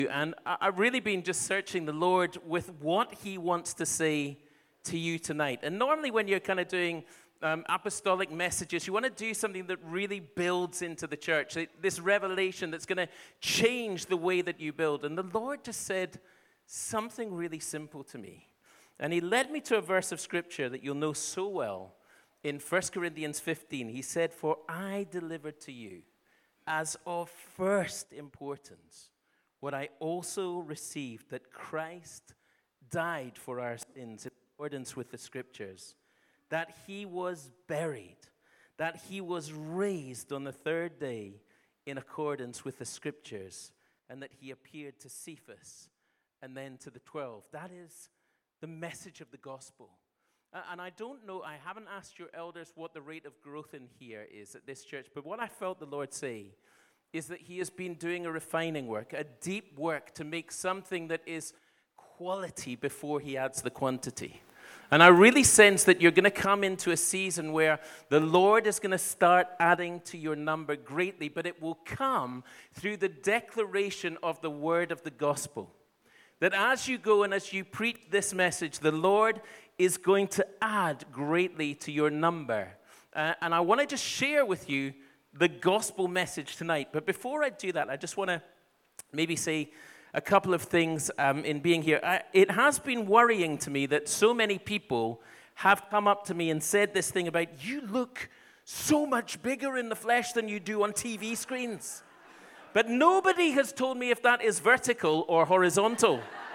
And I've really been just searching the Lord with what He wants to say to you tonight. And normally when you're kind of doing apostolic messages, you want to do something that really builds into the church, this revelation that's going to change the way that you build. And the Lord just said something really simple to me. And He led me to a verse of Scripture that you'll know so well in 1 Corinthians 15. He said, "For I delivered to you as of first importance what I also received, that Christ died for our sins in accordance with the Scriptures, that He was buried, that He was raised on the third day in accordance with the Scriptures, and that He appeared to Cephas and then to the 12. That is the message of the gospel. And I don't know, I haven't asked your elders what the rate of growth in here is at this church, but what I felt the Lord say is that He has been doing a refining work, a deep work to make something that is quality before He adds the quantity. And I really sense that you're going to come into a season where the Lord is going to start adding to your number greatly, but it will come through the declaration of the word of the gospel. That as you go and as you preach this message, the Lord is going to add greatly to your number. And I want to just share with you the gospel message tonight. But before I do that, I just want to maybe say a couple of things in being here. It has been worrying to me that so many people have come up to me and said this thing about, you look so much bigger in the flesh than you do on TV screens. But nobody has told me if that is vertical or horizontal.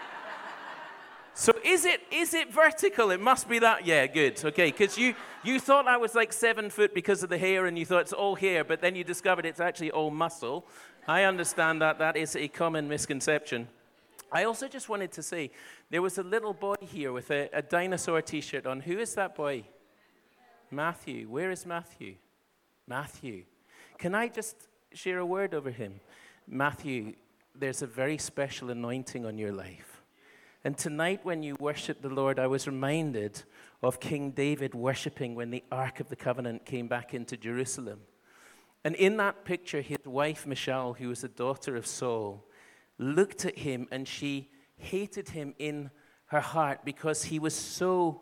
So is it vertical? It must be that. Yeah, good. Okay, because you thought I was like 7 foot because of the hair, and you thought it's all hair, but then you discovered it's actually all muscle. I understand that. That is a common misconception. I also just wanted to say, there was a little boy here with a dinosaur T-shirt on. Who is that boy? Matthew. Where is Matthew? Matthew. Can I just share a word over him? Matthew, there's a very special anointing on your life. And tonight when you worship the Lord, I was reminded of King David worshiping when the Ark of the Covenant came back into Jerusalem. And in that picture, his wife, Michal, who was the daughter of Saul, looked at him and she hated him in her heart because he was so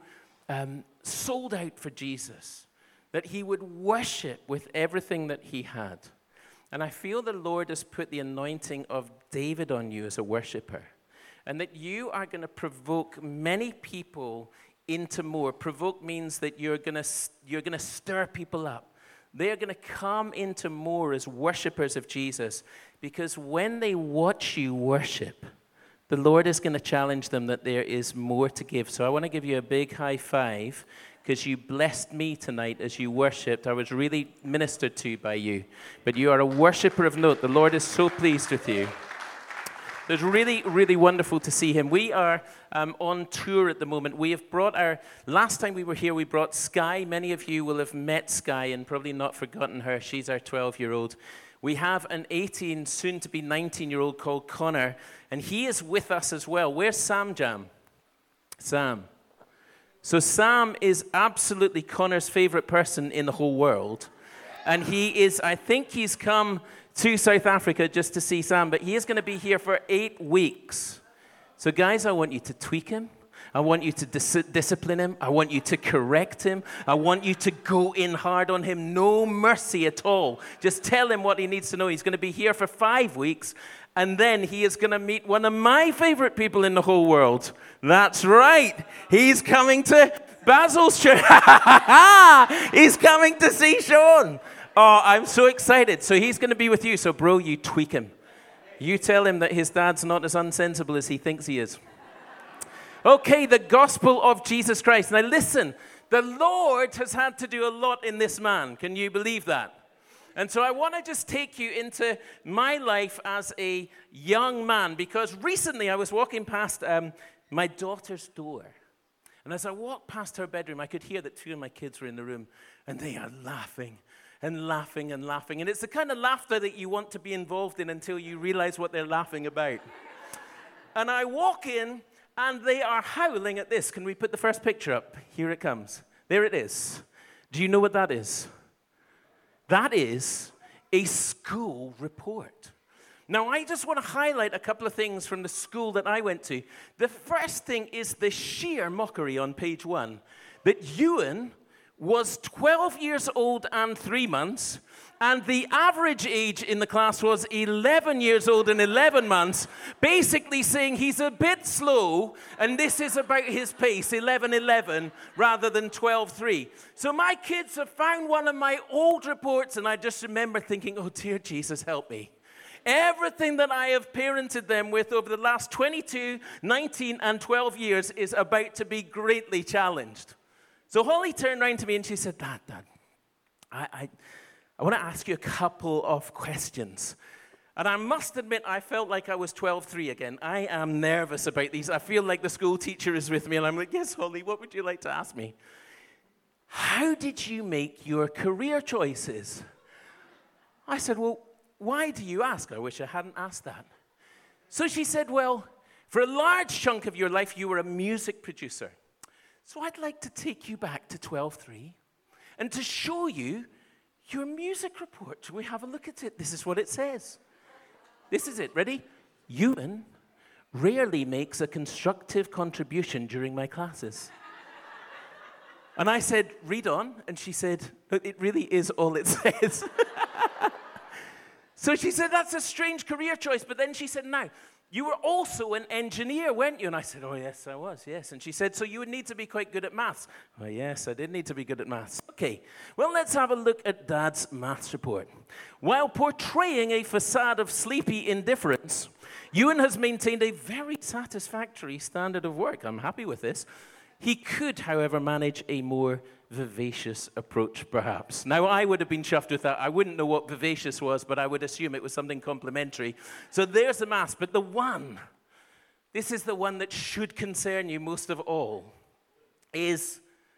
sold out for Jesus that he would worship with everything that he had. And I feel the Lord has put the anointing of David on you as a worshiper. And that you are going to provoke many people into more. Provoke means that you're going to stir people up. They're going to come into more as worshipers of Jesus. Because when they watch you worship, the Lord is going to challenge them that there is more to give. So I want to give you a big high five because you blessed me tonight as you worshipped. I was really ministered to by you. But you are a worshiper of note. The Lord is so pleased with you. It's really, really wonderful to see him. We are on tour at the moment. We have brought last time we were here, we brought Sky. Many of you will have met Sky and probably not forgotten her. She's our 12-year-old. We have an 18, soon to be 19-year-old called Connor, and he is with us as well. Where's Sam Jam? Sam. So Sam is absolutely Connor's favorite person in the whole world. And I think he's come to South Africa just to see Sam, but he is going to be here for 8 weeks. So guys, I want you to tweak him. I want you to discipline him. I want you to correct him. I want you to go in hard on him. No mercy at all. Just tell him what he needs to know. He's going to be here for 5 weeks, and then he is going to meet one of my favorite people in the whole world. That's right. He's coming to Basil's church. He's coming to see Sean. Oh, I'm so excited. So he's going to be with you. So, bro, you tweak him. You tell him that his dad's not as unsensible as he thinks he is. Okay, the gospel of Jesus Christ. Now, listen, the Lord has had to do a lot in this man. Can you believe that? And so I want to just take you into my life as a young man, because recently I was walking past my daughter's door. And as I walked past her bedroom, I could hear that 2 of my kids were in the room, and they are laughing. And laughing and laughing. And it's the kind of laughter that you want to be involved in until you realize what they're laughing about. And I walk in, and they are howling at this. Can we put the first picture up? Here it comes. There it is. Do you know what that is? That is a school report. Now, I just want to highlight a couple of things from the school that I went to. The first thing is the sheer mockery on page 1, that Ewan was 12 years old and 3 months, and the average age in the class was 11 years old and 11 months, basically saying he's a bit slow, and this is about his pace, 11:11, rather than 12:3. So my kids have found one of my old reports, and I just remember thinking, oh, dear Jesus, help me. Everything that I have parented them with over the last 22, 19, and 12 years is about to be greatly challenged. So Holly turned around to me and she said, Dad, I want to ask you a couple of questions. And I must admit, I felt like I was 12:3 again. I am nervous about these. I feel like the school teacher is with me, and I'm like, yes, Holly, what would you like to ask me? How did you make your career choices? I said, well, why do you ask? I wish I hadn't asked that. So she said, well, for a large chunk of your life, you were a music producer. So I'd like to take you back to 12:3 and to show you your music report. Shall we have a look at it? This is what it says. This is it. Ready? Ewan rarely makes a constructive contribution during my classes. And I said, read on. And she said, it really is all it says. So she said, that's a strange career choice. But then she said, now, you were also an engineer, weren't you? And I said, oh, yes, I was, yes. And she said, so you would need to be quite good at maths. Oh, yes, I did need to be good at maths. Okay, well, let's have a look at Dad's maths report. While portraying a facade of sleepy indifference, Ewan has maintained a very satisfactory standard of work. I'm happy with this. He could, however, manage a more vivacious approach, perhaps. Now, I would have been chuffed with that. I wouldn't know what vivacious was, but I would assume it was something complimentary. So there's the maths. But this is the one that should concern you most of all, is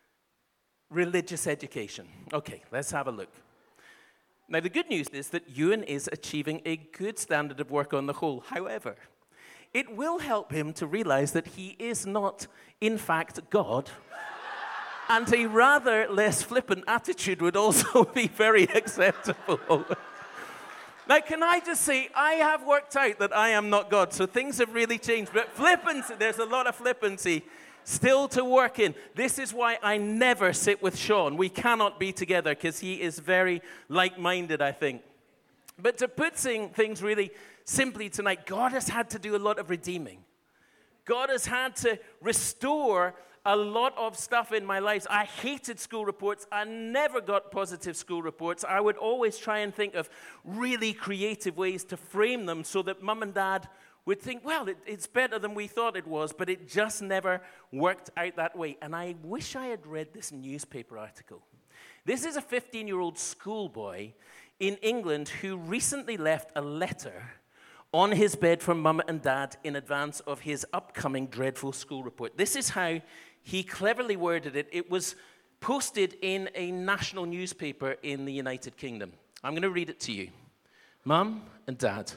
religious education. Okay, let's have a look. Now, the good news is that Ewan is achieving a good standard of work on the whole. However, it will help him to realize that he is not, in fact, God. And a rather less flippant attitude would also be very acceptable. Now, can I just say, I have worked out that I am not God, so things have really changed. But flippancy, there's a lot of flippancy still to work in. This is why I never sit with Sean. We cannot be together because he is very like-minded, I think. But to put things really simply tonight, God has had to do a lot of redeeming. God has had to restore a lot of stuff in my life. I hated school reports. I never got positive school reports. I would always try and think of really creative ways to frame them so that Mum and Dad would think, well, it's better than we thought it was, but it just never worked out that way. And I wish I had read this newspaper article. This is a 15-year-old schoolboy in England who recently left a letter on his bed from Mum and Dad in advance of his upcoming dreadful school report. This is how he cleverly worded it. It was posted in a national newspaper in the United Kingdom. I'm going to read it to you. Mum and Dad,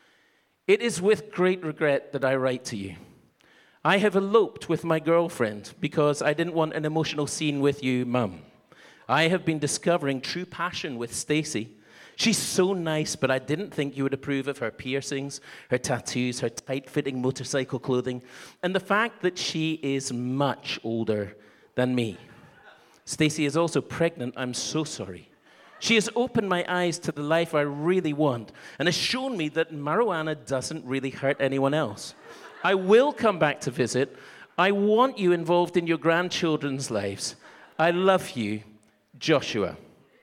it is with great regret that I write to you. I have eloped with my girlfriend because I didn't want an emotional scene with you, Mum. I have been discovering true passion with Stacey. She's so nice, but I didn't think you would approve of her piercings, her tattoos, her tight-fitting motorcycle clothing, and the fact that she is much older than me. Stacey is also pregnant. I'm so sorry. She has opened my eyes to the life I really want and has shown me that marijuana doesn't really hurt anyone else. I will come back to visit. I want you involved in your grandchildren's lives. I love you, Joshua.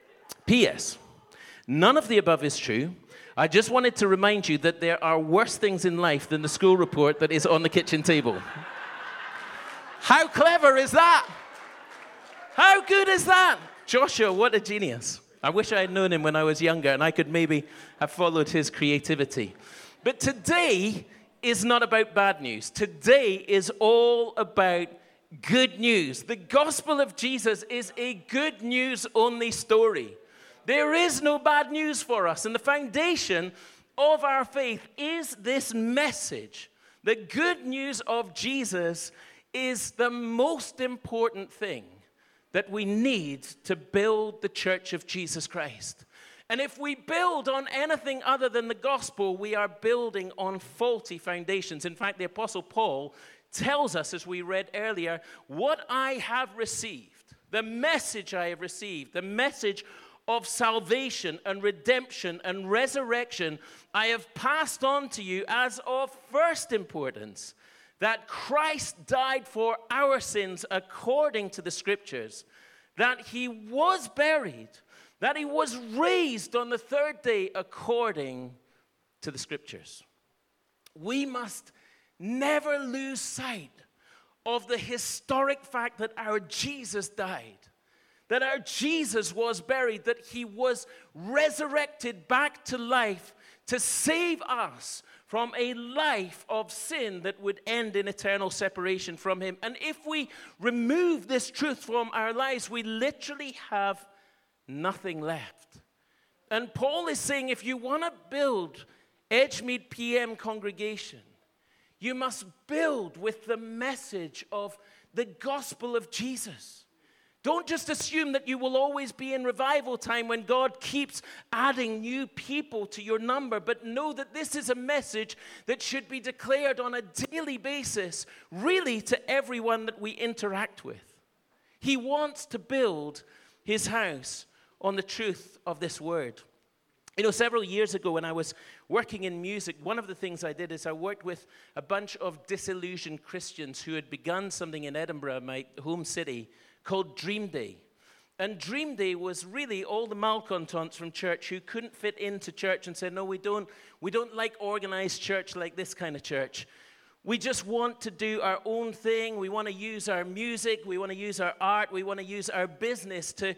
P.S. None of the above is true. I just wanted to remind you that there are worse things in life than the school report that is on the kitchen table. How clever is that? How good is that? Joshua, what a genius. I wish I had known him when I was younger and I could maybe have followed his creativity. But today is not about bad news. Today is all about good news. The gospel of Jesus is a good news only story. There is no bad news for us. And the foundation of our faith is this message. The good news of Jesus is the most important thing that we need to build the church of Jesus Christ. And if we build on anything other than the gospel, we are building on faulty foundations. In fact, the Apostle Paul tells us, as we read earlier, what I have received, the message I have received, the message of salvation and redemption and resurrection, I have passed on to you as of first importance, that Christ died for our sins according to the Scriptures, that he was buried, that he was raised on the third day according to the Scriptures. We must never lose sight of the historic fact that our Jesus died, that our Jesus was buried, that he was resurrected back to life to save us from a life of sin that would end in eternal separation from him. And if we remove this truth from our lives, we literally have nothing left. And Paul is saying, if you want to build Edgemead PM congregation, you must build with the message of the gospel of Jesus. Don't just assume that you will always be in revival time when God keeps adding new people to your number, but know that this is a message that should be declared on a daily basis, really to everyone that we interact with. He wants to build his house on the truth of this word. You know, several years ago when I was working in music, one of the things I did is I worked with a bunch of disillusioned Christians who had begun something in Edinburgh, my home city, called Dream Day. And Dream Day was really all the malcontents from church who couldn't fit into church and said, no, we don't like organized church like this kind of church. We just want to do our own thing. We want to use our music. We want to use our art. We want to use our business to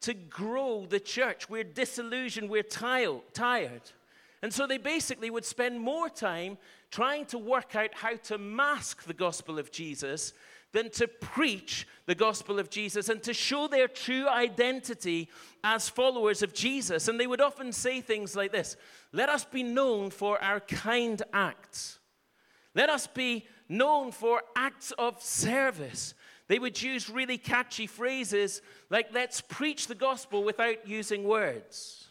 grow the church. We're disillusioned. We're tired. And so they basically would spend more time trying to work out how to mask the gospel of Jesus than to preach the gospel of Jesus and to show their true identity as followers of Jesus. And they would often say things like this: let us be known for our kind acts. Let us be known for acts of service. They would use really catchy phrases like, let's preach the gospel without using words.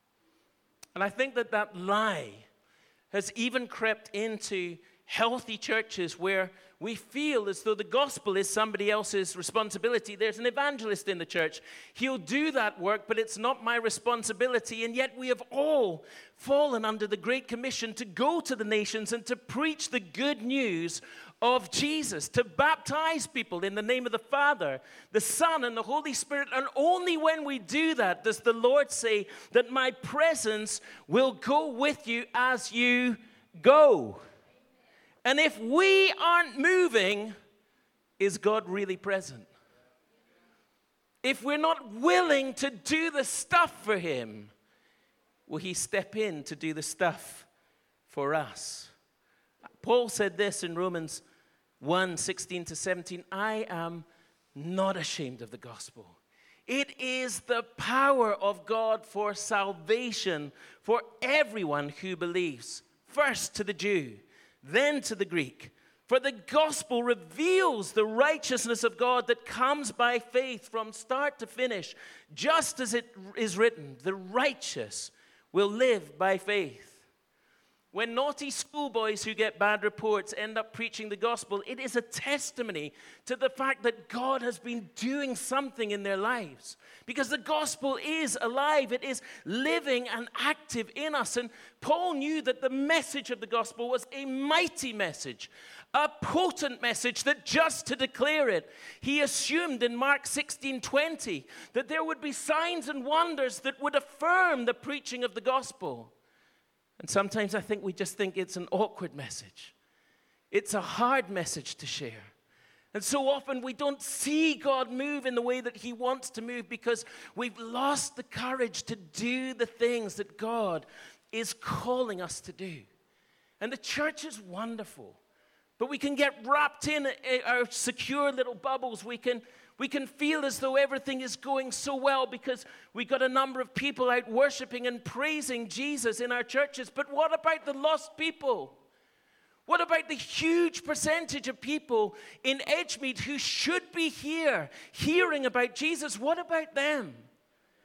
And I think that lie has even crept into healthy churches where we feel as though the gospel is somebody else's responsibility. There's an evangelist in the church. He'll do that work, but it's not my responsibility. And yet we have all fallen under the Great Commission to go to the nations and to preach the good news of Jesus, to baptize people in the name of the Father, the Son, and the Holy Spirit. And only when we do that does the Lord say that my presence will go with you as you go. And if we aren't moving, is God really present? If we're not willing to do the stuff for him, will he step in to do the stuff for us? Paul said this in Romans 1:16-17, I am not ashamed of the gospel. It is the power of God for salvation for everyone who believes, first to the Jew, then to the Greek. For the gospel reveals the righteousness of God that comes by faith from start to finish, just as it is written, the righteous will live by faith. When naughty schoolboys who get bad reports end up preaching the gospel, it is a testimony to the fact that God has been doing something in their lives. Because the gospel is alive. It is living and active in us. And Paul knew that the message of the gospel was a mighty message, a potent message that just to declare it, he assumed in Mark 16:20 that there would be signs and wonders that would affirm the preaching of the gospel. And sometimes I think we just think it's an awkward message. It's a hard message to share. And so often we don't see God move in the way that he wants to move because we've lost the courage to do the things that God is calling us to do. And the church is wonderful. But we can get wrapped in our secure little bubbles. We can feel as though everything is going so well because we got a number of people out worshiping and praising Jesus in our churches. But what about the lost people? What about the huge percentage of people in Edgemead who should be here hearing about Jesus? What about them?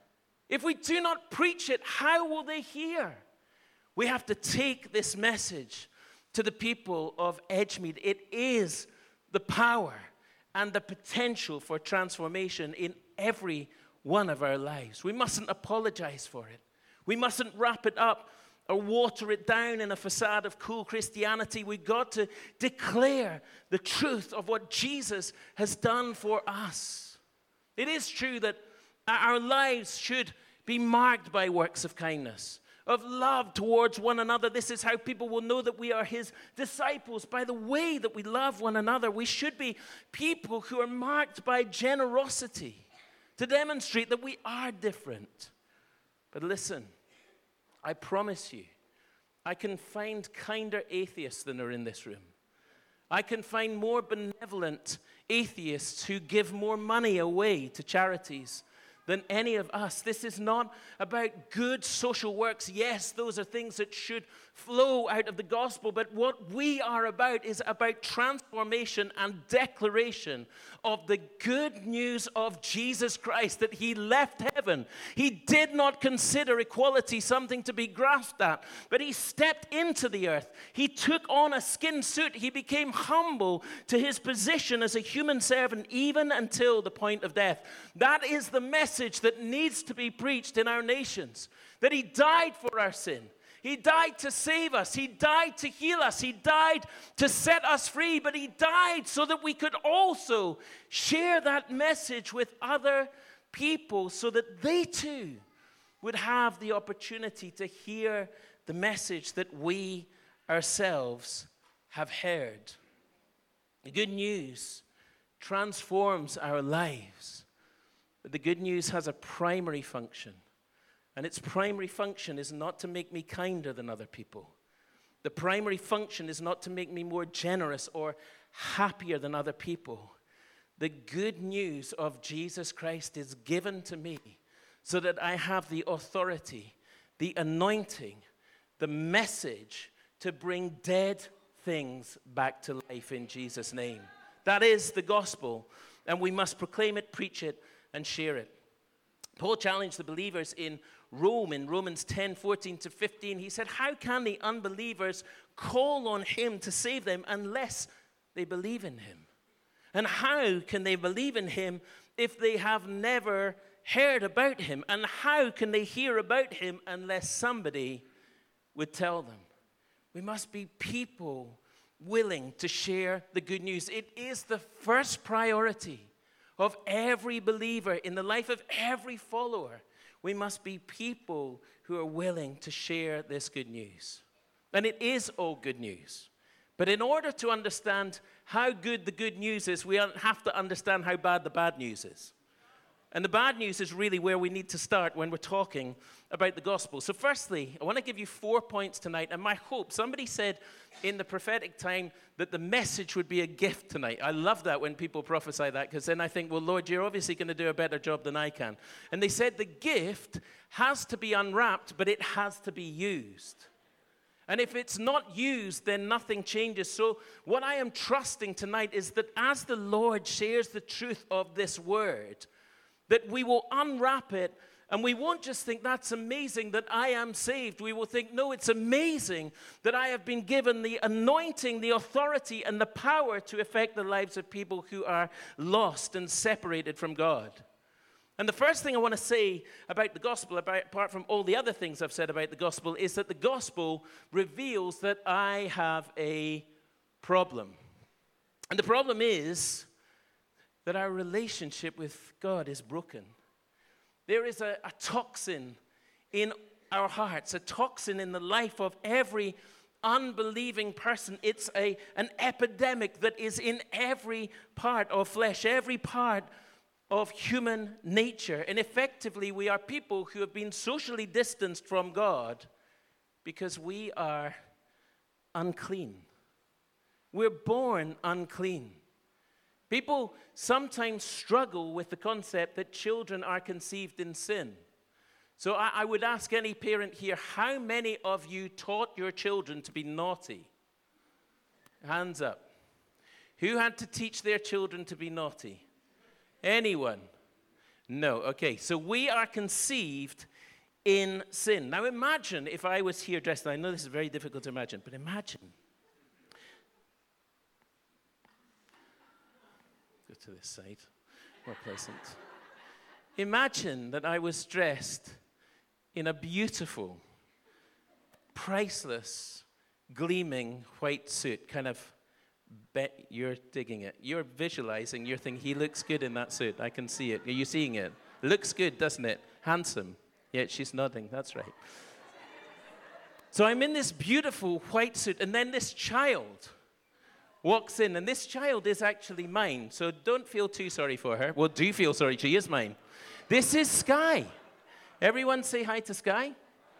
If we do not preach it, how will they hear? We have to take this message to the people of Edgemead. It is the power and the potential for transformation in every one of our lives. We mustn't apologize for it. We mustn't wrap it up or water it down in a facade of cool Christianity. We've got to declare the truth of what Jesus has done for us. It is true that our lives should be marked by works of kindness, of love towards one another. This is how people will know that we are his disciples, by the way that we love one another. We should be people who are marked by generosity to demonstrate that we are different. But listen, I promise you, I can find kinder atheists than are in this room. I can find more benevolent atheists who give more money away to charities than any of us. This is not about good social works. Yes, those are things that should flow out of the gospel, but what we are about is about transformation and declaration of the good news of Jesus Christ, that he left heaven. He did not consider equality something to be grasped at, but he stepped into the earth. He took on a skin suit. He became humble to his position as a human servant, even until the point of death. That is the message that needs to be preached in our nations, that he died for our sin. He died to save us. He died to heal us. He died to set us free. But he died so that we could also share that message with other people so that they too would have the opportunity to hear the message that we ourselves have heard. The good news transforms our lives. But the good news has a primary function. And its primary function is not to make me kinder than other people. The primary function is not to make me more generous or happier than other people. The good news of Jesus Christ is given to me so that I have the authority, the anointing, the message to bring dead things back to life in Jesus' name. That is the gospel, and we must proclaim it, preach it, and share it. Paul challenged the believers in Rome, in Romans 10:14-15. He said, how can the unbelievers call on him to save them unless they believe in him? And how can they believe in him if they have never heard about him? And how can they hear about him unless somebody would tell them? We must be people willing to share the good news. It is the first priority of every believer in the life of every follower. We must be people who are willing to share this good news. And it is all good news. But in order to understand how good the good news is, we have to understand how bad the bad news is. And the bad news is really where we need to start when we're talking about the gospel. So firstly, I want to give you 4 points tonight. And my hope, somebody said in the prophetic time that the message would be a gift tonight. I love that when people prophesy that, because then I think, well, Lord, you're obviously going to do a better job than I can. And they said the gift has to be unwrapped, but it has to be used. And if it's not used, then nothing changes. So what I am trusting tonight is that as the Lord shares the truth of this word, that we will unwrap it, and we won't just think, that's amazing that I am saved. We will think, no, it's amazing that I have been given the anointing, the authority, and the power to affect the lives of people who are lost and separated from God. And the first thing I want to say about the gospel, apart from all the other things I've said about the gospel, is that the gospel reveals that I have a problem. And the problem is that our relationship with God is broken. There is a toxin in our hearts, a toxin in the life of every unbelieving person. It's an epidemic that is in every part of flesh, every part of human nature. And effectively, we are people who have been socially distanced from God because we are unclean. We're born unclean. People sometimes struggle with the concept that children are conceived in sin. So I would ask any parent here, how many of you taught your children to be naughty? Hands up. Who had to teach their children to be naughty? Anyone? No. Okay, so we are conceived in sin. Now imagine if I was here dressed, and I know this is very difficult to imagine, but imagine. Go to this side, more pleasant. Imagine that I was dressed in a beautiful, priceless, gleaming white suit, kind of, bet you're digging it. You're visualizing, you're thinking, he looks good in that suit. I can see it. Are you seeing it? Looks good, doesn't it? Handsome. Yeah, she's nodding. That's right. So I'm in this beautiful white suit, and then this child walks in, and this child is actually mine. So don't feel too sorry for her. Well, do feel sorry. She is mine. This is Sky. Everyone say hi to Sky.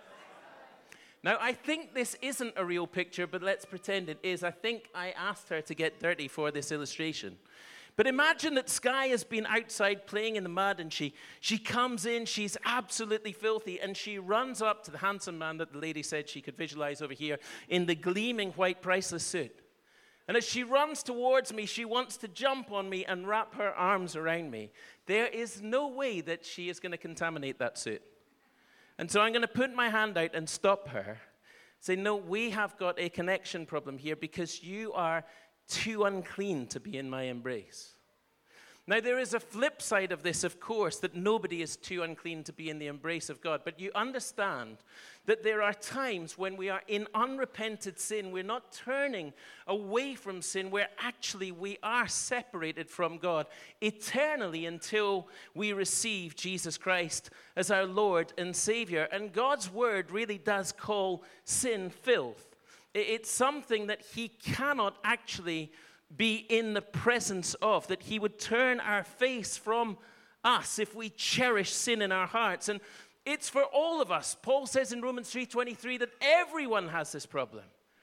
Now, I think this isn't a real picture, but let's pretend it is. I think I asked her to get dirty for this illustration. But imagine that Sky has been outside playing in the mud, and she comes in, she's absolutely filthy, and she runs up to the handsome man that the lady said she could visualize over here in the gleaming white priceless suit. And as she runs towards me, she wants to jump on me and wrap her arms around me. There is no way that she is going to contaminate that suit. And so I'm going to put my hand out and stop her. Say, no, we have got a connection problem here because you are too unclean to be in my embrace. Now, there is a flip side of this, of course, that nobody is too unclean to be in the embrace of God. But you understand that there are times when we are in unrepented sin. We're not turning away from sin, where actually we are separated from God eternally until we receive Jesus Christ as our Lord and Savior. And God's word really does call sin filth. It's something that he cannot actually be in the presence of, that he would turn our face from us if we cherish sin in our hearts. And it's for all of us. Paul says in Romans 3:23 that everyone has this problem.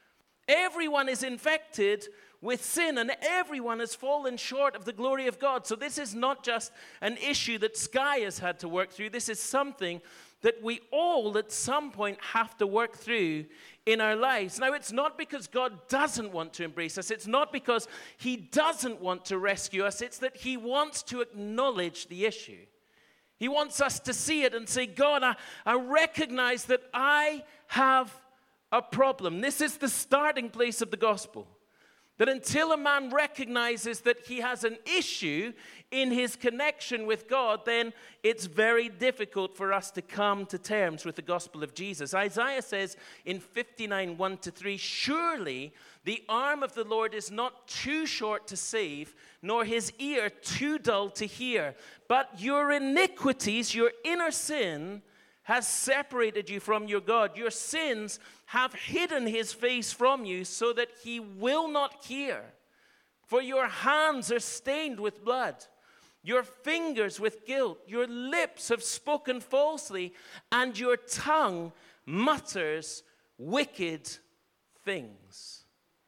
Everyone is infected with sin, and everyone has fallen short of the glory of God. So this is not just an issue that Sky has had to work through. This is something that we all at some point have to work through in our lives. Now, it's not because God doesn't want to embrace us. It's not because he doesn't want to rescue us. It's that he wants to acknowledge the issue. He wants us to see it and say, God, I recognize that I have a problem. This is the starting place of the gospel. That until a man recognizes that he has an issue in his connection with God, then it's very difficult for us to come to terms with the gospel of Jesus. Isaiah says in 59:1-3, surely the arm of the Lord is not too short to save, nor his ear too dull to hear. But your iniquities, your inner sin, has separated you from your God. Your sins have hidden his face from you so that he will not hear. For your hands are stained with blood, your fingers with guilt. Your lips have spoken falsely, and your tongue mutters wicked things.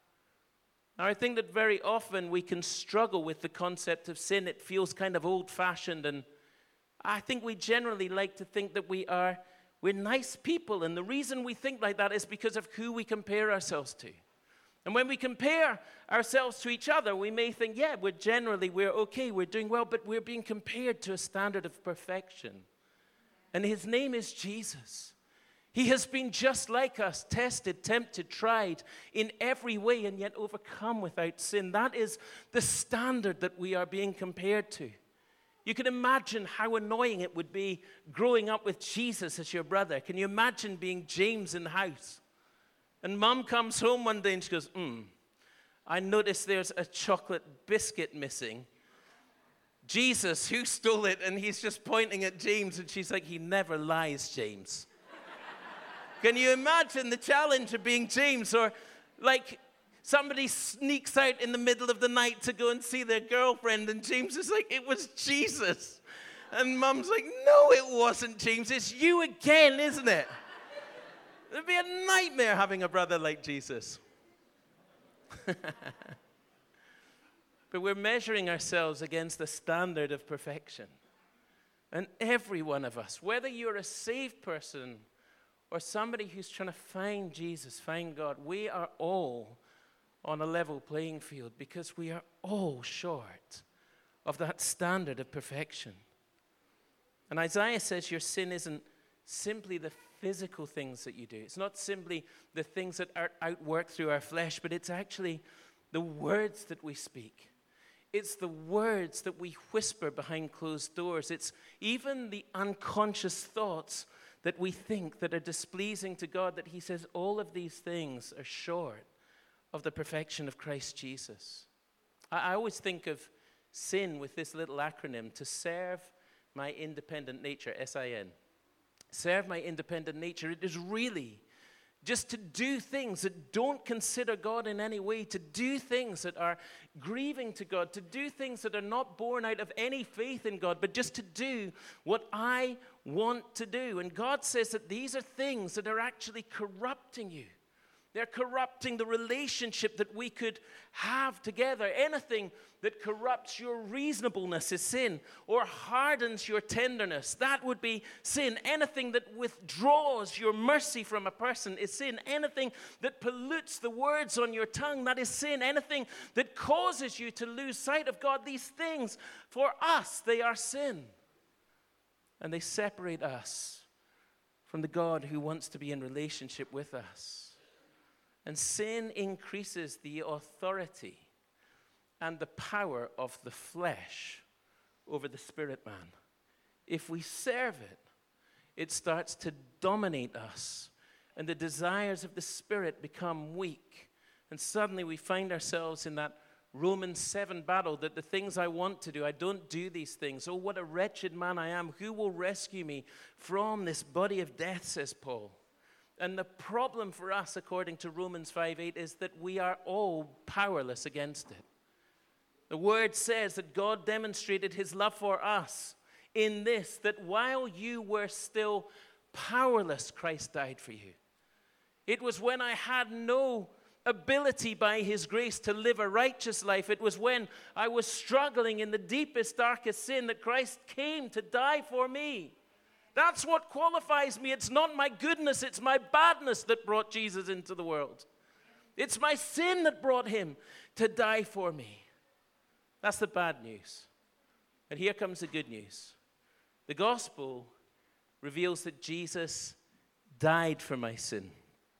Now, I think that very often we can struggle with the concept of sin. It feels kind of old-fashioned, and I think we generally like to think that we're nice people, and the reason we think like that is because of who we compare ourselves to. And when we compare ourselves to each other, we may think, yeah, we're okay, we're doing well, but we're being compared to a standard of perfection. And his name is Jesus. He has been just like us, tested, tempted, tried in every way, and yet overcome without sin. That is the standard that we are being compared to. You can imagine how annoying it would be growing up with Jesus as your brother. Can you imagine being James in the house? And mom comes home one day and she goes, I noticed there's a chocolate biscuit missing. Jesus, who stole it? And he's just pointing at James, and she's like, he never lies, James. Can you imagine the challenge of being James? Or like, somebody sneaks out in the middle of the night to go and see their girlfriend, and James is like, it was Jesus. And mom's like, no, it wasn't James. It's you again, isn't it? It'd be a nightmare having a brother like Jesus. But we're measuring ourselves against the standard of perfection. And every one of us, whether you're a saved person or somebody who's trying to find Jesus, find God, we are all on a level playing field because we are all short of that standard of perfection. And Isaiah says your sin isn't simply the physical things that you do. It's not simply the things that are outworked through our flesh, but it's actually the words that we speak. It's the words that we whisper behind closed doors. It's even the unconscious thoughts that we think that are displeasing to God, that he says all of these things are short of the perfection of Christ Jesus. I always think of sin with this little acronym: to serve my independent nature, S-I-N. Serve my independent nature. It is really just to do things that don't consider God in any way, to do things that are grieving to God, to do things that are not born out of any faith in God, but just to do what I want to do. And God says that these are things that are actually corrupting you. They're corrupting the relationship that we could have together. Anything that corrupts your reasonableness is sin, or hardens your tenderness. That would be sin. Anything that withdraws your mercy from a person is sin. Anything that pollutes the words on your tongue, that is sin. Anything that causes you to lose sight of God, these things, for us, they are sin. And they separate us from the God who wants to be in relationship with us. And sin increases the authority and the power of the flesh over the spirit man. If we serve it, it starts to dominate us, and the desires of the spirit become weak. And suddenly we find ourselves in that Romans 7 battle, that the things I want to do, I don't do these things. Oh, what a wretched man I am. Who will rescue me from this body of death, says Paul. And the problem for us, according to Romans 5:8, is that we are all powerless against it. The word says that God demonstrated his love for us in this, that while you were still powerless, Christ died for you. It was when I had no ability by his grace to live a righteous life. It was when I was struggling in the deepest, darkest sin that Christ came to die for me. That's what qualifies me. It's not my goodness, it's my badness that brought Jesus into the world. It's my sin that brought him to die for me. That's the bad news. And here comes the good news. The gospel reveals that Jesus died for my sin.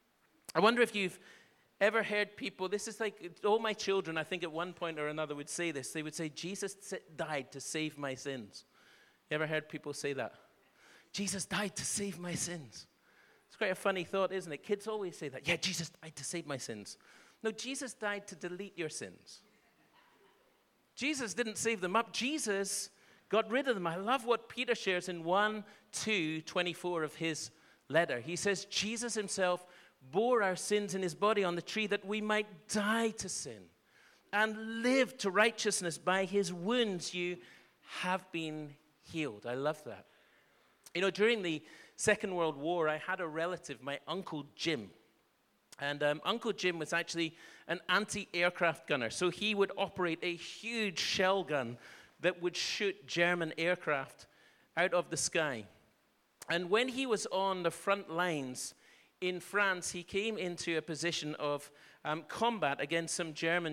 I wonder if you've ever heard people, this is like, all my children, I think at one point or another would say this. They would say, Jesus died to save my sins. You ever heard people say that? Jesus died to save my sins. It's quite a funny thought, isn't it? Kids always say that. Yeah, Jesus died to save my sins. No, Jesus died to delete your sins. Jesus didn't save them up. Jesus got rid of them. I love what Peter shares in 1:24 of his letter. He says, Jesus himself bore our sins in his body on the tree that we might die to sin and live to righteousness. By his wounds you have been healed. I love that. You know, during the Second World War, I had a relative, my Uncle Jim. And Uncle Jim was actually an anti-aircraft gunner. So he would operate a huge shell gun that would shoot German aircraft out of the sky. And when he was on the front lines in France, he came into a position of combat against some German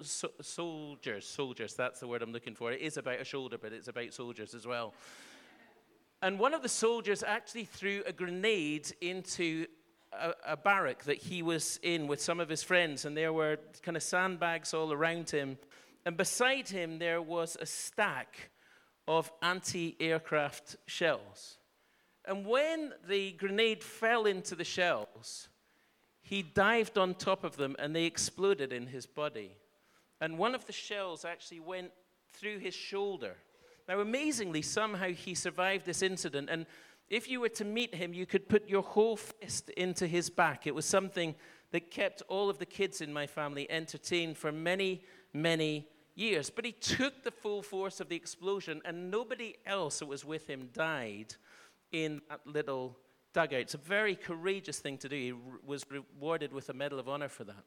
soldiers. That's the word I'm looking for. It is about a shoulder, but it's about soldiers as well. And one of the soldiers actually threw a grenade into a barrack that he was in with some of his friends, and there were kind of sandbags all around him. And beside him, there was a stack of anti-aircraft shells. And when the grenade fell into the shells, he dived on top of them, and they exploded in his body. And one of the shells actually went through his shoulder. Now, amazingly, somehow he survived this incident. And if you were to meet him, you could put your whole fist into his back. It was something that kept all of the kids in my family entertained for many, many years. But he took the full force of the explosion, and nobody else that was with him died in that little dugout. It's a very courageous thing to do. He was rewarded with a Medal of Honor for that.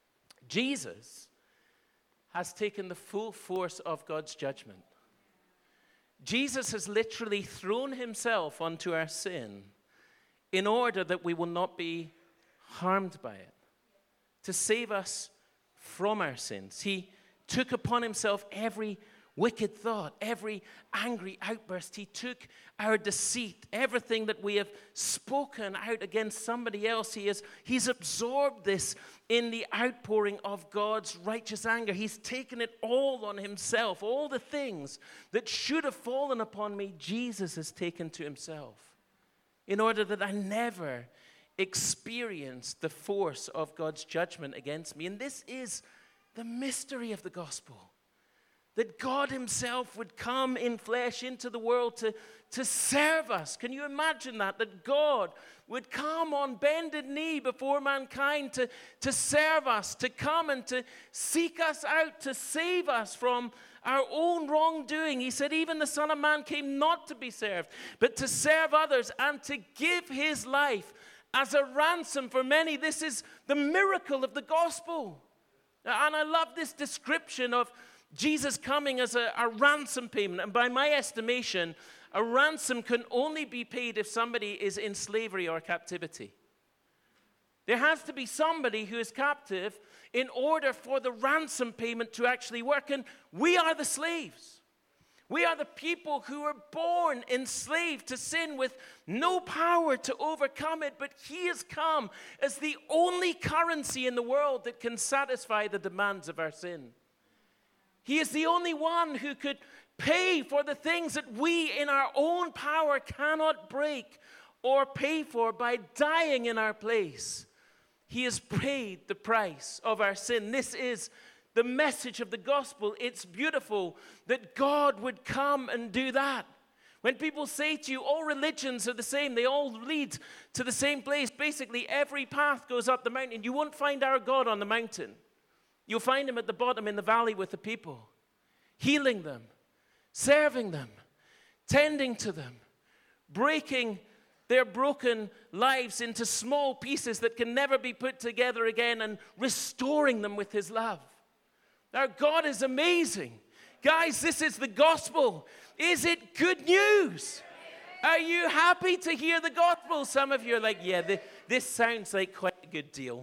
Jesus has taken the full force of God's judgment. Jesus has literally thrown himself onto our sin in order that we will not be harmed by it, to save us from our sins. He took upon himself every wicked thought, every angry outburst. He took our deceit, everything that we have spoken out against somebody else. He's absorbed this in the outpouring of God's righteous anger. He's taken it all on himself. All the things that should have fallen upon me, Jesus has taken to himself, in order that I never experience the force of God's judgment against me. And this is the mystery of the gospel, that God himself would come in flesh into the world to serve us. Can you imagine that? That God would come on bended knee before mankind to serve us, to come and to seek us out, to save us from our own wrongdoing. He said, even the Son of Man came not to be served, but to serve others and to give his life as a ransom for many. This is the miracle of the gospel. And I love this description of Jesus coming as a ransom payment. And by my estimation, a ransom can only be paid if somebody is in slavery or captivity. There has to be somebody who is captive in order for the ransom payment to actually work. And we are the slaves. We are the people who are born enslaved to sin with no power to overcome it. But he has come as the only currency in the world that can satisfy the demands of our sin. He is the only one who could pay for the things that we in our own power cannot break or pay for by dying in our place. He has paid the price of our sin. This is the message of the gospel. It's beautiful that God would come and do that. When people say to you, all religions are the same, they all lead to the same place. Basically, every path goes up the mountain. You won't find our God on the mountain. You'll find him at the bottom in the valley with the people, healing them, serving them, tending to them, breaking their broken lives into small pieces that can never be put together again, and restoring them with his love. Our God is amazing. Guys, this is the gospel. Is it good news? Are you happy to hear the gospel? Some of you are like, yeah, this sounds like quite a good deal.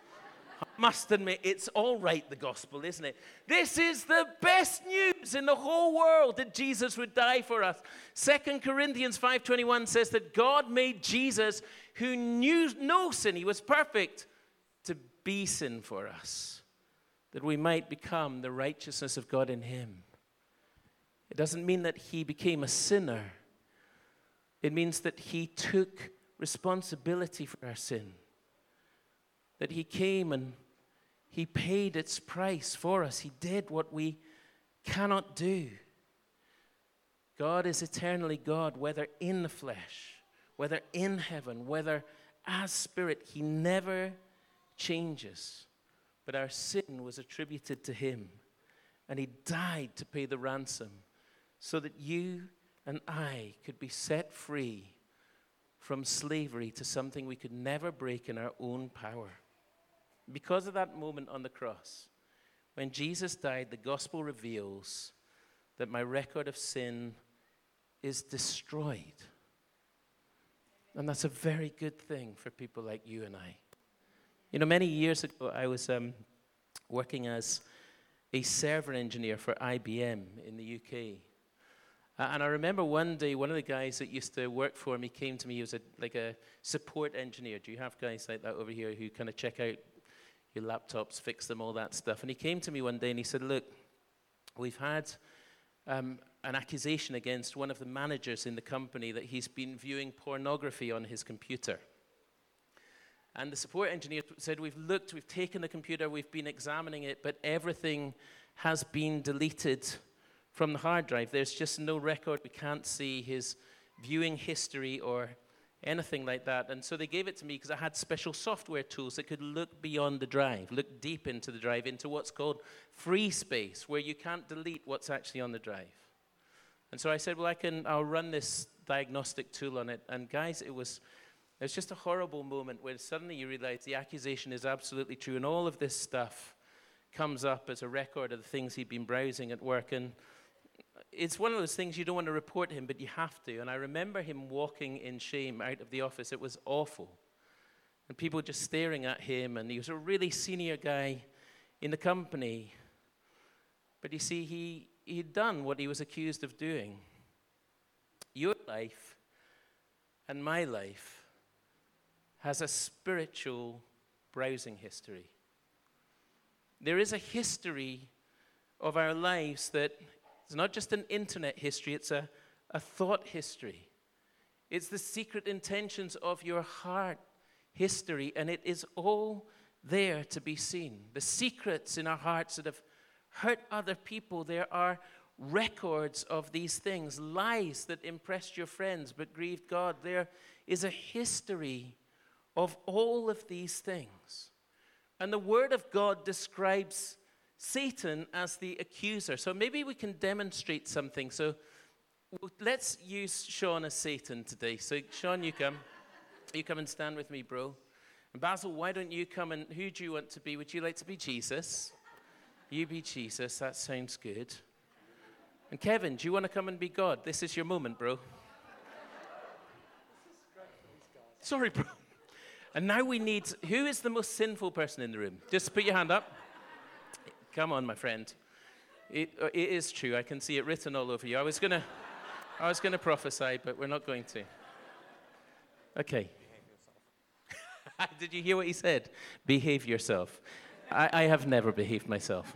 I must admit, it's all right, the gospel, isn't it? This is the best news in the whole world, that Jesus would die for us. 2 Corinthians 5:21 says that God made Jesus, who knew no sin, he was perfect, to be sin for us, that we might become the righteousness of God in him. It doesn't mean that he became a sinner. It means that he took responsibility for our sin, that he came and he paid its price for us. He did what we cannot do. God is eternally God, whether in the flesh, whether in heaven, whether as spirit. He never changes. But our sin was attributed to him, and he died to pay the ransom so that you and I could be set free from slavery to something we could never break in our own power. Because of that moment on the cross, when Jesus died, the gospel reveals that my record of sin is destroyed. And that's a very good thing for people like you and I. You know, many years ago, I was working as a server engineer for IBM in the UK. And I remember one day, one of the guys that used to work for me came to me. He was like a support engineer. Do you have guys like that over here who kind of check out your laptops, fix them, all that stuff? And he came to me one day and he said, look, we've had an accusation against one of the managers in the company that he's been viewing pornography on his computer. And the support engineer said, we've looked, we've taken the computer, we've been examining it, but everything has been deleted from the hard drive. There's just no record. We can't see his viewing history or anything like that. And so they gave it to me because I had special software tools that could look beyond the drive, look deep into the drive, into what's called free space, where you can't delete what's actually on the drive. And so I said, well, I'll run this diagnostic tool on it. And guys, it was just a horrible moment where suddenly you realize the accusation is absolutely true, and all of this stuff comes up as a record of the things he'd been browsing at work. And it's one of those things you don't want to report him, but you have to. And I remember him walking in shame out of the office. It was awful. And people just staring at him, and he was a really senior guy in the company. But you see, he'd done what he was accused of doing. Your life and my life has a spiritual browsing history. There is a history of our lives that is not just an internet history, it's a thought history. It's the secret intentions of your heart history, and it is all there to be seen. The secrets in our hearts that have hurt other people, there are records of these things. Lies that impressed your friends but grieved God. There is a history of all of these things. And the Word of God describes Satan as the accuser. So maybe we can demonstrate something. So let's use Sean as Satan today. So Sean, you come. You come and stand with me, bro. And Basil, why don't you come, and who do you want to be? Would you like to be Jesus? You be Jesus. That sounds good. And Kevin, do you want to come and be God? This is your moment, bro. Sorry, bro. And now we need, who is the most sinful person in the room? Just put your hand up. Come on, my friend. It is true. I can see it written all over you. I was gonna prophesy, but we're not going to. Okay. Did you hear what he said? Behave yourself. I have never behaved myself.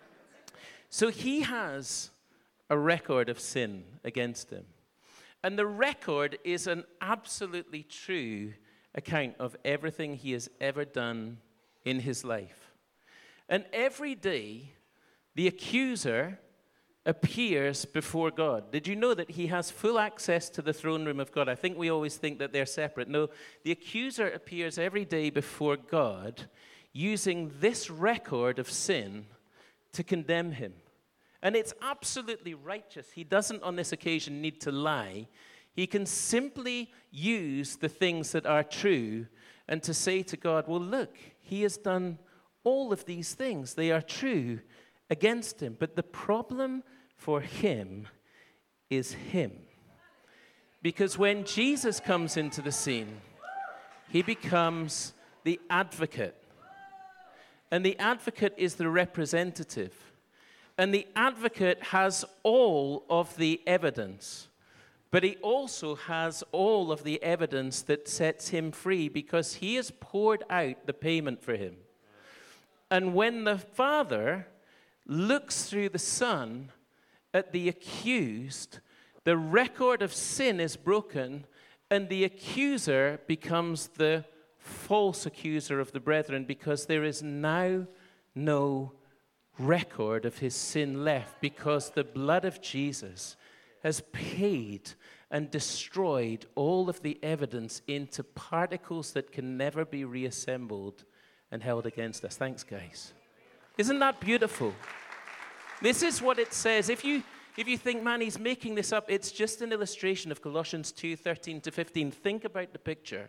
So he has a record of sin against him. And the record is an absolutely true account of everything he has ever done in his life. And every day, the accuser appears before God. Did you know that he has full access to the throne room of God? I think we always think that they're separate. No, the accuser appears every day before God using this record of sin to condemn him. And it's absolutely righteous. He doesn't on this occasion need to lie. He can simply use the things that are true and to say to God, well, look, he has done all of these things. They are true against him. But the problem for him is him. Because when Jesus comes into the scene, he becomes the advocate. And the advocate is the representative. And the advocate has all of the evidence. But he also has all of the evidence that sets him free because he has poured out the payment for him. And when the Father looks through the Son at the accused, the record of sin is broken, and the accuser becomes the false accuser of the brethren because there is now no record of his sin left because the blood of Jesus has paid and destroyed all of the evidence into particles that can never be reassembled and held against us. Thanks, guys. Isn't that beautiful? This is what it says. If you think, man, he's making this up, it's just an illustration of Colossians 2:13-15. Think about the picture.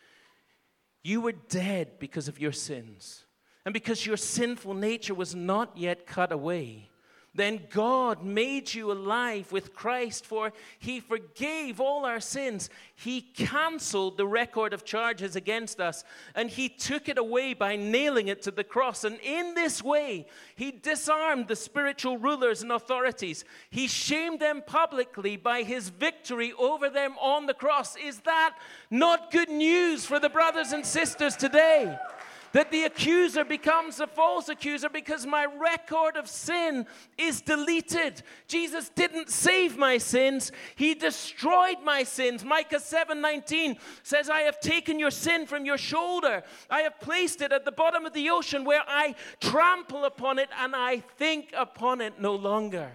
You were dead because of your sins, and because your sinful nature was not yet cut away. Then God made you alive with Christ, for he forgave all our sins. He canceled the record of charges against us, and he took it away by nailing it to the cross. And in this way, he disarmed the spiritual rulers and authorities. He shamed them publicly by his victory over them on the cross. Is that not good news for the brothers and sisters today? That the accuser becomes a false accuser because my record of sin is deleted. Jesus didn't save my sins. He destroyed my sins. Micah 7:19 says, I have taken your sin from your shoulder. I have placed it at the bottom of the ocean where I trample upon it and I think upon it no longer.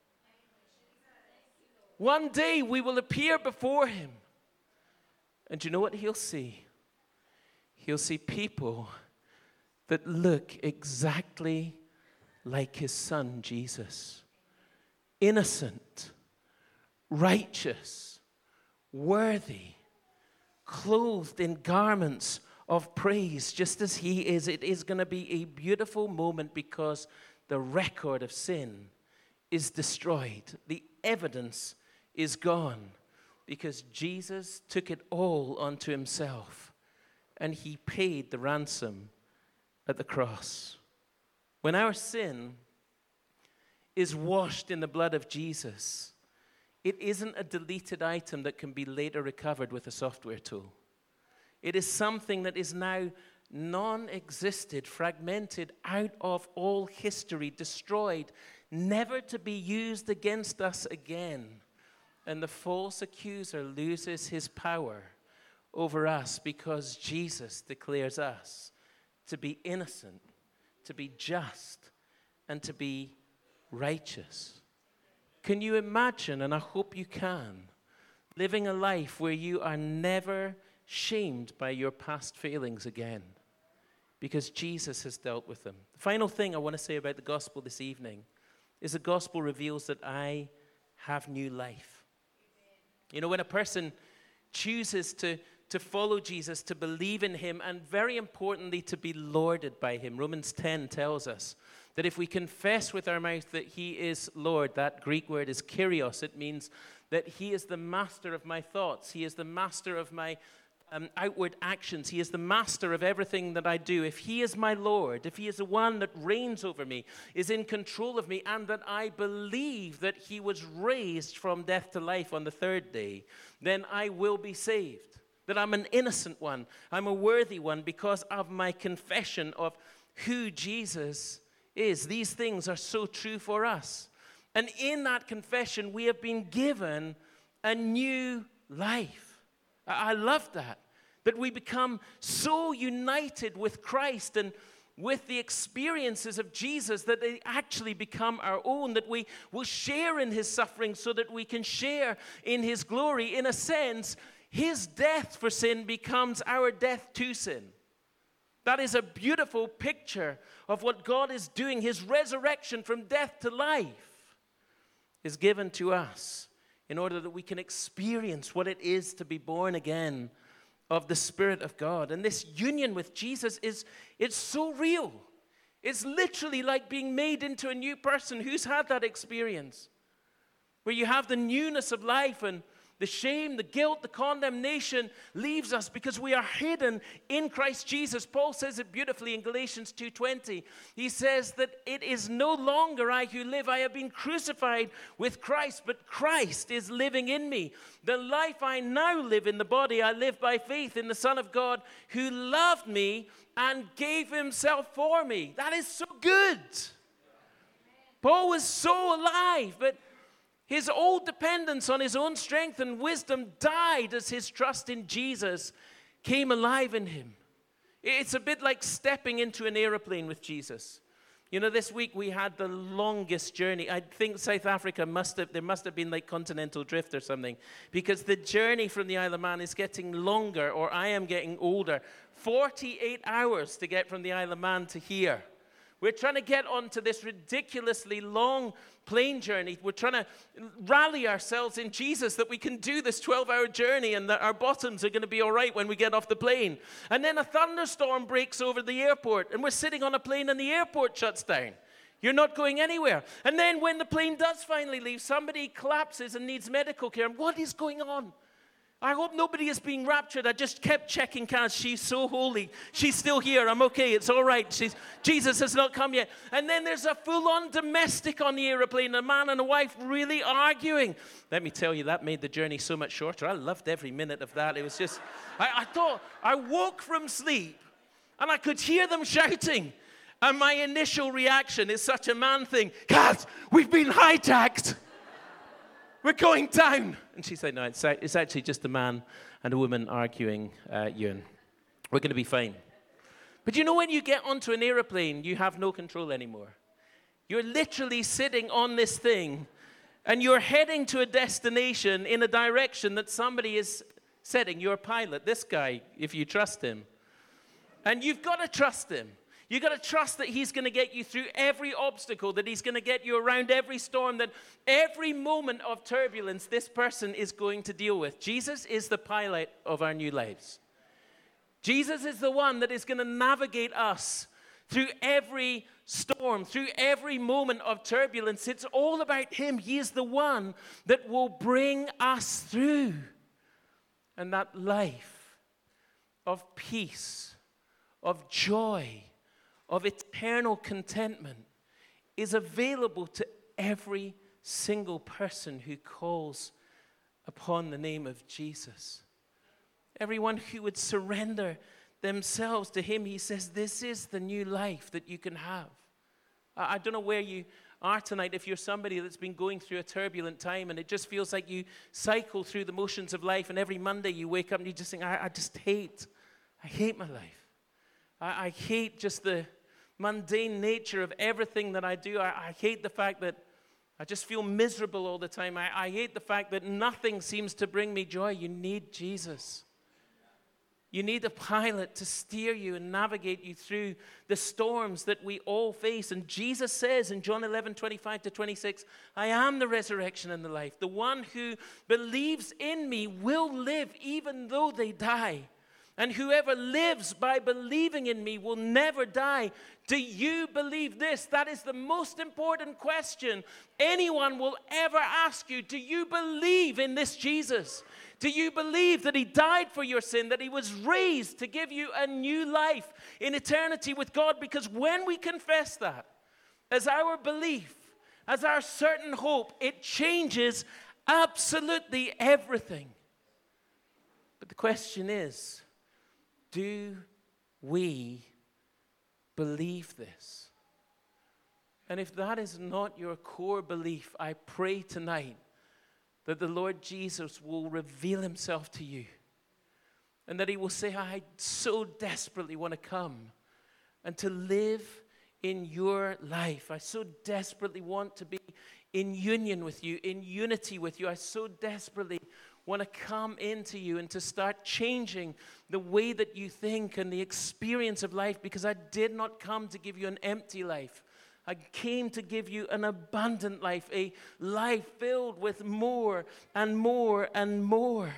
One day we will appear before him. And do you know what he'll see? He'll see people that look exactly like his son, Jesus. Innocent, righteous, worthy, clothed in garments of praise, just as he is. It is going to be a beautiful moment because the record of sin is destroyed. The evidence is gone because Jesus took it all onto himself and he paid the ransom at the cross. When our sin is washed in the blood of Jesus, it isn't a deleted item that can be later recovered with a software tool. It is something that is now non-existent, fragmented out of all history, destroyed, never to be used against us again. And the false accuser loses his power over us because Jesus declares us to be innocent, to be just, and to be righteous. Can you imagine, and I hope you can, living a life where you are never shamed by your past failings again? Because Jesus has dealt with them. The final thing I want to say about the gospel this evening is the gospel reveals that I have new life. You know, when a person chooses to follow Jesus, to believe in him, and very importantly, to be lorded by him, Romans 10 tells us that if we confess with our mouth that he is Lord, that Greek word is kyrios, it means that he is the master of my thoughts, he is the master of my outward actions. He is the master of everything that I do. If he is my Lord, if he is the one that reigns over me, is in control of me, and that I believe that he was raised from death to life on the third day, then I will be saved. That I'm an innocent one. I'm a worthy one because of my confession of who Jesus is. These things are so true for us. And in that confession, we have been given a new life. I love that we become so united with Christ and with the experiences of Jesus that they actually become our own, that we will share in his suffering so that we can share in his glory. In a sense, his death for sin becomes our death to sin. That is a beautiful picture of what God is doing. His resurrection from death to life is given to us in order that we can experience what it is to be born again of the Spirit of God. And this union with Jesus it's so real. It's literally like being made into a new person. Who's had that experience? Where you have the newness of life and the shame, the guilt, the condemnation leaves us because we are hidden in Christ Jesus. Paul says it beautifully in Galatians 2:20. He says that it is no longer I who live. I have been crucified with Christ, but Christ is living in me. The life I now live in the body, I live by faith in the Son of God who loved me and gave himself for me. That is so good. Paul was so alive, but his old dependence on his own strength and wisdom died as his trust in Jesus came alive in him. It's a bit like stepping into an airplane with Jesus. You know, this week we had the longest journey. I think South Africa must have been like continental drift or something, because the journey from the Isle of Man is getting longer, or I am getting older. 48 hours to get from the Isle of Man to here. We're trying to get onto this ridiculously long plane journey. We're trying to rally ourselves in Jesus that we can do this 12-hour journey and that our bottoms are going to be all right when we get off the plane. And then a thunderstorm breaks over the airport, and we're sitting on a plane and the airport shuts down. You're not going anywhere. And then when the plane does finally leave, somebody collapses and needs medical care. And what is going on? I hope nobody is being raptured. I just kept checking Kaz. She's so holy. She's still here. I'm okay. It's all right. Jesus has not come yet. And then there's a full-on domestic on the airplane, a man and a wife really arguing. Let me tell you, that made the journey so much shorter. I loved every minute of that. It was just, I thought, I woke from sleep and I could hear them shouting. And my initial reaction is such a man thing. Kaz, we've been hijacked. We're going down. And she said, no, it's actually just a man and a woman arguing, Ewan. We're going to be fine. But you know, when you get onto an airplane, you have no control anymore. You're literally sitting on this thing, and you're heading to a destination in a direction that somebody is setting. Your pilot, this guy, if you trust him. And you've got to trust him. You've got to trust that he's going to get you through every obstacle, that he's going to get you around every storm, that every moment of turbulence this person is going to deal with. Jesus is the pilot of our new lives. Jesus is the one that is going to navigate us through every storm, through every moment of turbulence. It's all about him. He is the one that will bring us through. And that life of peace, of joy, of eternal contentment is available to every single person who calls upon the name of Jesus. Everyone who would surrender themselves to him, he says, this is the new life that you can have. I don't know where you are tonight, if you're somebody that's been going through a turbulent time and it just feels like you cycle through the motions of life, and every Monday you wake up and you just think, I hate my life. I hate just the mundane nature of everything that I do. I hate the fact that I just feel miserable all the time. I hate the fact that nothing seems to bring me joy. You need Jesus. You need a pilot to steer you and navigate you through the storms that we all face. And Jesus says in John 11:25-26, I am the resurrection and the life. The one who believes in me will live even though they die. And whoever lives by believing in me will never die. Do you believe this? That is the most important question anyone will ever ask you. Do you believe in this Jesus? Do you believe that he died for your sin, that he was raised to give you a new life in eternity with God? Because when we confess that as our belief, as our certain hope, it changes absolutely everything. But the question is, do we believe this? And if that is not your core belief, I pray tonight that the Lord Jesus will reveal himself to you. And that he will say, I so desperately want to come and to live in your life. I so desperately want to be in union with you, in unity with you. I so desperately want to come into you and to start changing the way that you think and the experience of life, because I did not come to give you an empty life. I came to give you an abundant life, a life filled with more and more and more.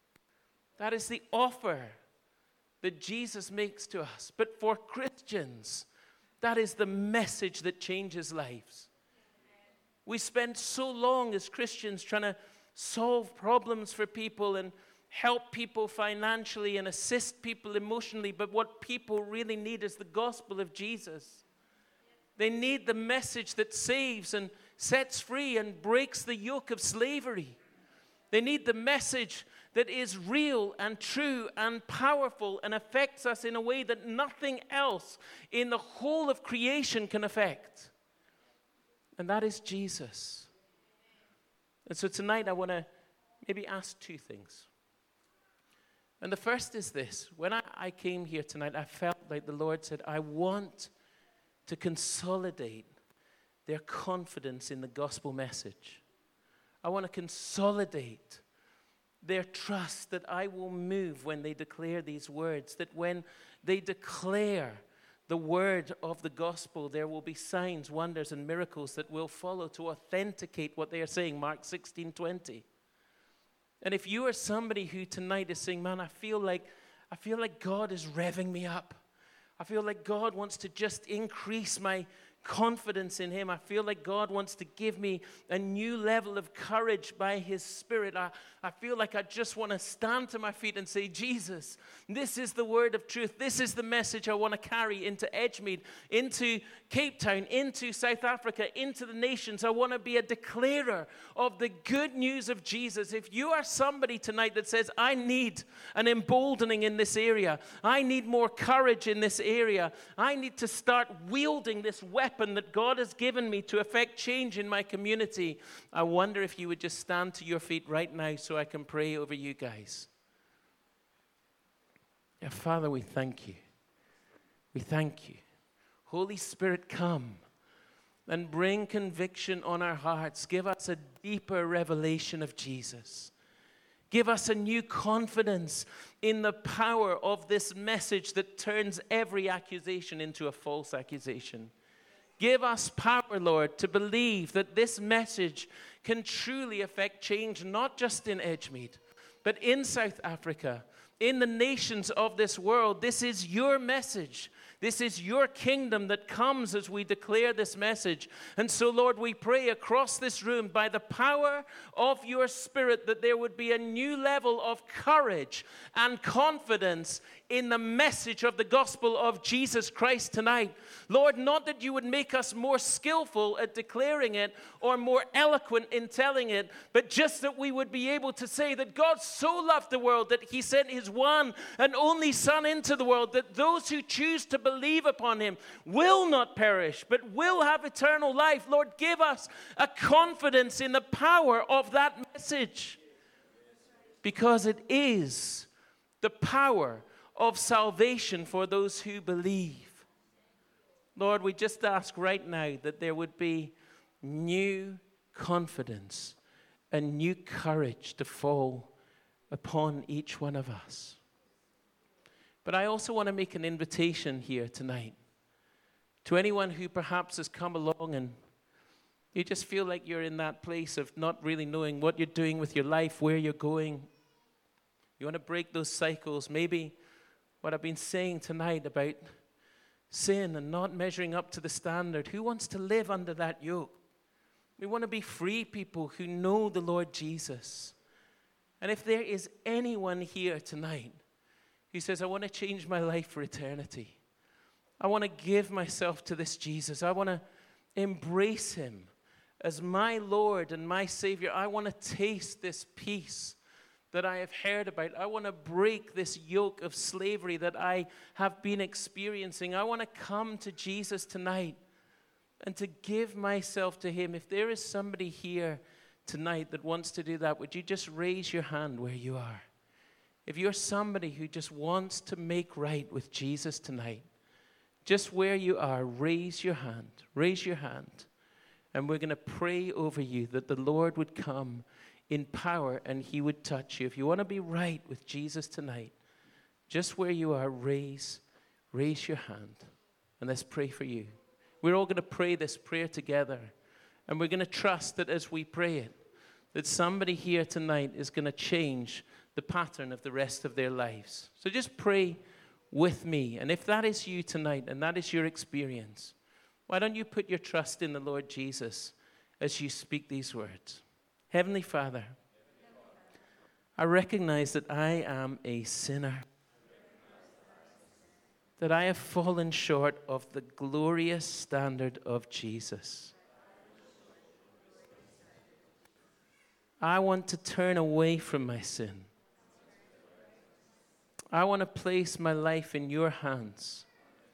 That is the offer that Jesus makes to us. But for Christians, that is the message that changes lives. We spend so long as Christians trying to solve problems for people and help people financially and assist people emotionally, but what people really need is the gospel of Jesus. They need the message that saves and sets free and breaks the yoke of slavery. They need the message that is real and true and powerful and affects us in a way that nothing else in the whole of creation can affect. And that is Jesus. And so tonight I want to maybe ask two things. And the first is this. When I came here tonight, I felt like the Lord said, I want to consolidate their confidence in the gospel message. I want to consolidate their trust that I will move when they declare these words, that when they declare the word of the gospel, there will be signs, wonders, and miracles that will follow to authenticate what they are saying, Mark 16:20. And if you are somebody who tonight is saying, man, I feel like God is revving me up. I feel like God wants to just increase my confidence in him. I feel like God wants to give me a new level of courage by his Spirit. I feel like I just want to stand to my feet and say, Jesus, this is the word of truth. This is the message I want to carry into Edgemead, into Cape Town, into South Africa, into the nations. I want to be a declarer of the good news of Jesus. If you are somebody tonight that says, I need an emboldening in this area, I need more courage in this area, I need to start wielding this weapon that God has given me to effect change in my community, I wonder if you would just stand to your feet right now so I can pray over you guys. Yeah, Father, we thank you. We thank you. Holy Spirit, come and bring conviction on our hearts. Give us a deeper revelation of Jesus. Give us a new confidence in the power of this message that turns every accusation into a false accusation. Give us power, Lord, to believe that this message can truly affect change, not just in Edgemead, but in South Africa, in the nations of this world. This is your message. This is your kingdom that comes as we declare this message. And so, Lord, we pray across this room by the power of your Spirit that there would be a new level of courage and confidence in the message of the gospel of Jesus Christ tonight. Lord, not that you would make us more skillful at declaring it or more eloquent in telling it, but just that we would be able to say that God so loved the world that he sent his one and only Son into the world, that those who choose to believe upon him will not perish, but will have eternal life. Lord, give us a confidence in the power of that message, because it is the power of salvation for those who believe. Lord, we just ask right now that there would be new confidence and new courage to fall upon each one of us. But I also want to make an invitation here tonight to anyone who perhaps has come along and you just feel like you're in that place of not really knowing what you're doing with your life, where you're going. You want to break those cycles. Maybe what I've been saying tonight about sin and not measuring up to the standard. Who wants to live under that yoke? We want to be free people who know the Lord Jesus. And if there is anyone here tonight who says, I want to change my life for eternity. I want to give myself to this Jesus. I want to embrace him as my Lord and my Savior. I want to taste this peace that I have heard about. I want to break this yoke of slavery that I have been experiencing. I want to come to Jesus tonight and to give myself to him. If there is somebody here tonight that wants to do that, would you just raise your hand where you are? If you're somebody who just wants to make right with Jesus tonight, just where you are, raise your hand. Raise your hand. And we're going to pray over you that the Lord would come in power and he would touch you. If you want to be right with Jesus tonight, just where you are, raise your hand. And let's pray for you. We're all going to pray this prayer together. And we're going to trust that as we pray it, that somebody here tonight is going to change the pattern of the rest of their lives. So just pray with me. And if that is you tonight and that is your experience, why don't you put your trust in the Lord Jesus as you speak these words? Heavenly Father, I recognize that I am a sinner, that I have fallen short of the glorious standard of Jesus. I want to turn away from my sin. I want to place my life in your hands.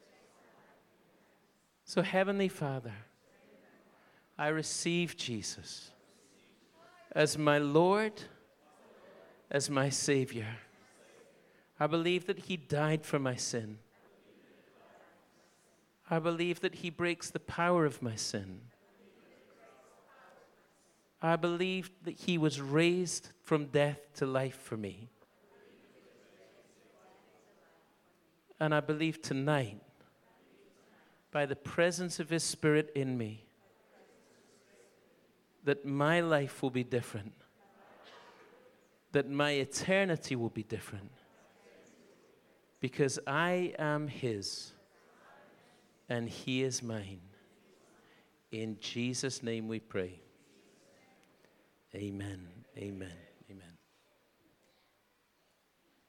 So, Heavenly Father, I receive Jesus as my Lord, as my Savior. I believe that he died for my sin. I believe that he breaks the power of my sin. I believe that he was raised from death to life for me. And I believe tonight, by the presence of his Spirit in me, that my life will be different, that my eternity will be different, because I am his and he is mine. In Jesus' name we pray. Amen. Amen. Amen.